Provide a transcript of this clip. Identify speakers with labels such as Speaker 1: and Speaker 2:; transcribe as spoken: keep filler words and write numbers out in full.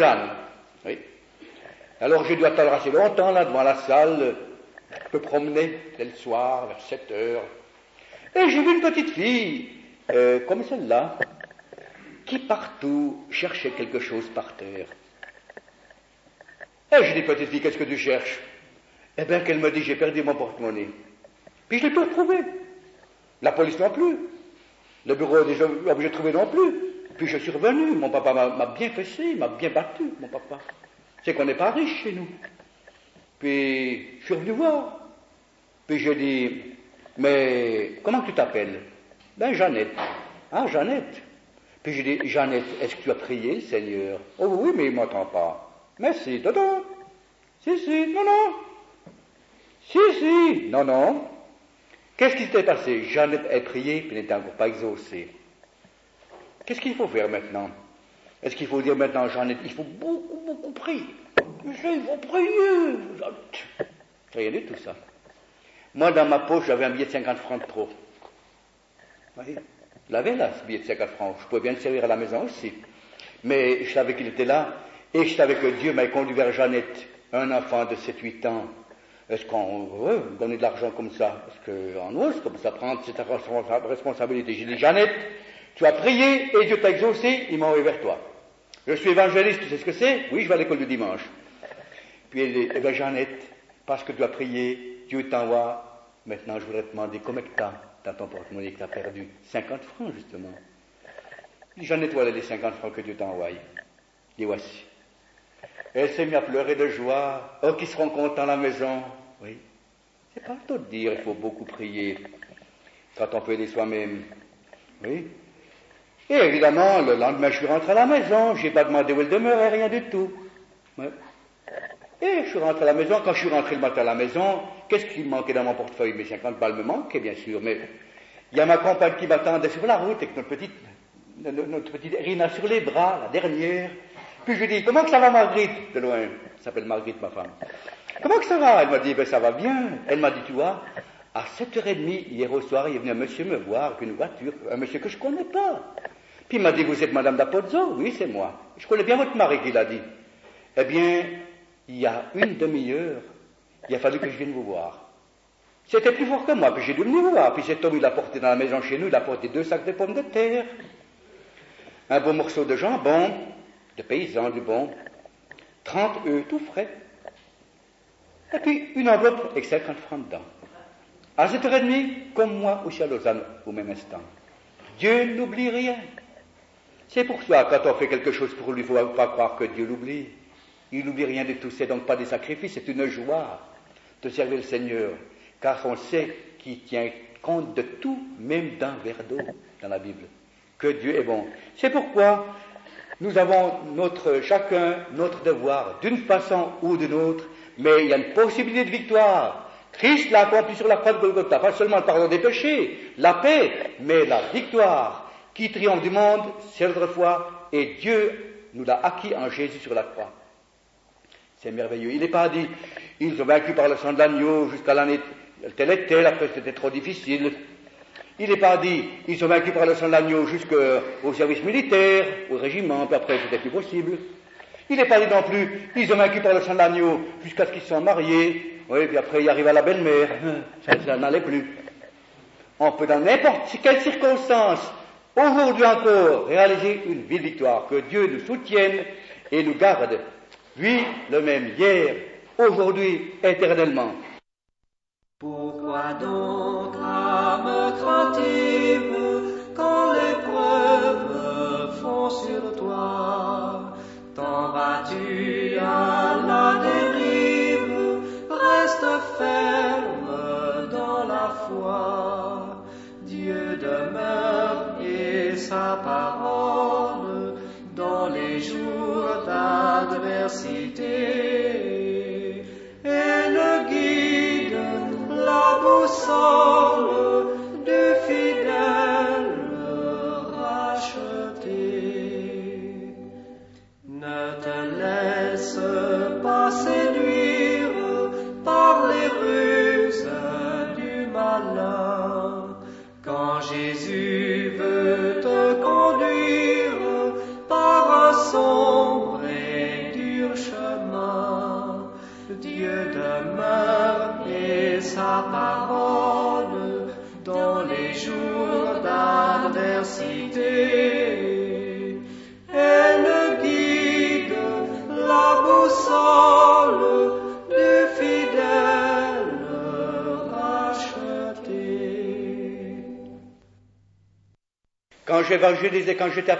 Speaker 1: Lausanne. Oui. Alors j'ai dû attendre assez longtemps là devant la salle, je me promenais dès le soir, vers sept heures, et j'ai vu une petite fille, euh, comme celle-là, qui partout cherchait quelque chose par terre. Et j'ai dit, petite fille, qu'est-ce que tu cherches? Eh bien, qu'elle me dit, j'ai perdu mon porte-monnaie. Puis je l'ai pas retrouvé. La police non plus. Le bureau des objets trouvés non plus. Puis je suis revenu. Mon papa m'a, m'a bien fessé, m'a bien battu, mon papa. C'est qu'on n'est pas riche chez nous. Puis je suis revenu voir. Puis j'ai dit, mais comment tu t'appelles? Ben, Jeannette. Ah, Jeannette. Puis j'ai dit, Jeannette, est-ce que tu as prié le Seigneur? Oh oui, mais il m'entend pas. Mais si, non, non. Si, si, non, non. Si, si, non, non. Qu'est-ce qui s'était passé? Jeannette a prié, puis n'était encore pas exaucée. Qu'est-ce qu'il faut faire maintenant? Est-ce qu'il faut dire maintenant, Jeannette, il faut beaucoup, beaucoup prier? Il faut prier. C'est rien du tout ça. Moi, dans ma poche, j'avais un billet de cinquante francs de trop. Vous voyez? Je l'avais là, ce billet de cinquante francs. Je pouvais bien le servir à la maison aussi. Mais je savais qu'il était là, et je savais que Dieu m'avait conduit vers Jeannette, un enfant de sept huit ans. Est-ce qu'on veut donner de l'argent comme ça? Est-ce qu'on ose comme ça prendre cette responsabilité? J'ai dit, Jeannette, tu as prié et Dieu t'a exaucé, il m'a envoyé vers toi. Je suis évangéliste, tu sais ce que c'est? Oui, je vais à l'école du dimanche. Puis elle dit, eh bien Jeannette, parce que tu as prié, Dieu t'envoie, maintenant je voudrais te demander comment tu as dans ton porte-monnaie que tu as perdu? cinquante francs, justement. Jeannette, voilà les cinquante francs que Dieu t'a envoyés. Les voici. Elle s'est mise à pleurer de joie. Oh, qu'ils seront contents à la maison. Oui. C'est pas le tout de dire, il faut beaucoup prier quand on peut aider soi-même. Oui. Et évidemment, le lendemain, je suis rentré à la maison. J'ai pas demandé où elle demeurait, rien du tout. Oui. Et je suis rentré à la maison. Quand je suis rentré le matin à la maison, qu'est-ce qui me manquait dans mon portefeuille? Mes cinquante balles me manquaient, bien sûr, mais il y a ma compagne qui m'attendait sur la route avec notre petite, notre petite Rina sur les bras, la dernière. Puis je lui dis, comment que ça va, Marguerite? De loin. Elle s'appelle Marguerite, ma femme. Comment que ça va? Elle m'a dit, ben ça va bien. Elle m'a dit, tu vois, à sept heures trente, hier au soir, il est venu un monsieur me voir avec une voiture, un monsieur que je connais pas. Puis il m'a dit, vous êtes Madame D'Apozzo? Oui, c'est moi. Je connais bien votre mari, qu'il a dit. Eh bien, il y a une demi-heure, il a fallu que je vienne vous voir. C'était plus fort que moi, puis j'ai dû venir vous voir. Puis cet homme, il a porté dans la maison chez nous, il a porté deux sacs de pommes de terre, un beau morceau de jambon, de paysan, du bon, trente œufs tout frais, et puis une enveloppe avec cinquante francs dedans. À sept heures trente, comme moi aussi à Lausanne, au même instant. Dieu n'oublie rien. C'est pour ça, quand on fait quelque chose pour lui, il ne faut pas croire que Dieu l'oublie. Il n'oublie rien du tout. C'est donc pas des sacrifices, c'est une joie de servir le Seigneur, car on sait qu'il tient compte de tout, même d'un verre d'eau dans la Bible, que Dieu est bon. C'est pourquoi nous avons notre, chacun notre devoir, d'une façon ou d'une autre, mais il y a une possibilité de victoire. Christ l'a accompli sur la croix de Golgotha, pas seulement le pardon des péchés, la paix, mais la victoire qui triomphe du monde, c'est notre foi, et Dieu nous l'a acquis en Jésus sur la croix. C'est merveilleux. Il n'est pas dit, ils ont vaincu par le sang de l'agneau jusqu'à l'année telle et telle, après c'était trop difficile. Il n'est pas dit, ils sont vaincus par le sang de l'agneau jusqu'au service militaire, au régiment, puis après c'était plus possible. Il n'est pas dit non plus, ils ont vaincu par le sang de l'agneau jusqu'à ce qu'ils se soient mariés, oui, puis après il arrive à la belle-mère, ça, ça n'allait plus. On peut dans n'importe quelle circonstance, aujourd'hui encore, réaliser une vive victoire, que Dieu nous soutienne et nous garde, lui le même hier, aujourd'hui, éternellement.
Speaker 2: Pourquoi donc, âme craintive, quand l'épreuve fond sur toi, t'en vas-tu à la dérive, reste ferme dans la foi. Dieu demeure et sa parole dans les jours d'adversité, et le guide, la boussole du fidèle racheté. Ne te laisse pas séduire par les ruses du malin. Quand Jésus veut te conduire par un sombre et parole dans les jours d'adversité. Elle guide la boussole du fidèle racheté.
Speaker 1: Quand j'évangélisais, quand j'étais